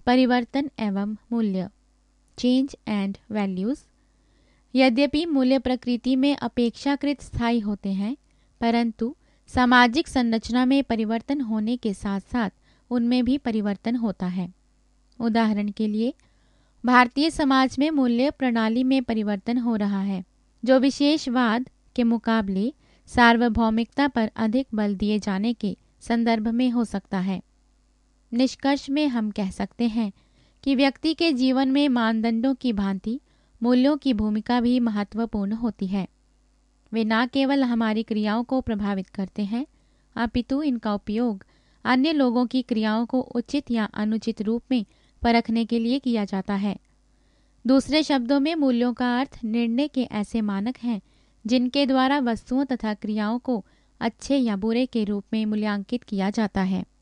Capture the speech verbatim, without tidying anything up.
परिवर्तन एवं मूल्य, चेंज एंड वैल्यूज। यद्यपि मूल्य प्रकृति में अपेक्षाकृत स्थायी होते हैं, परंतु सामाजिक संरचना में परिवर्तन होने के साथ साथ उनमें भी परिवर्तन होता है। उदाहरण के लिए, भारतीय समाज में मूल्य प्रणाली में परिवर्तन हो रहा है, जो विशेषवाद के मुकाबले सार्वभौमिकता पर अधिक बल दिए जाने के संदर्भ में हो सकता है। निष्कर्ष में हम कह सकते हैं कि व्यक्ति के जीवन में मानदंडों की भांति मूल्यों की भूमिका भी महत्वपूर्ण होती है। वे न केवल हमारी क्रियाओं को प्रभावित करते हैं, अपितु इनका उपयोग अन्य लोगों की क्रियाओं को उचित या अनुचित रूप में परखने के लिए किया जाता है। दूसरे शब्दों में, मूल्यों का अर्थ निर्णय के ऐसे मानक हैं जिनके द्वारा वस्तुओं तथा क्रियाओं को अच्छे या बुरे के रूप में मूल्यांकित किया जाता है।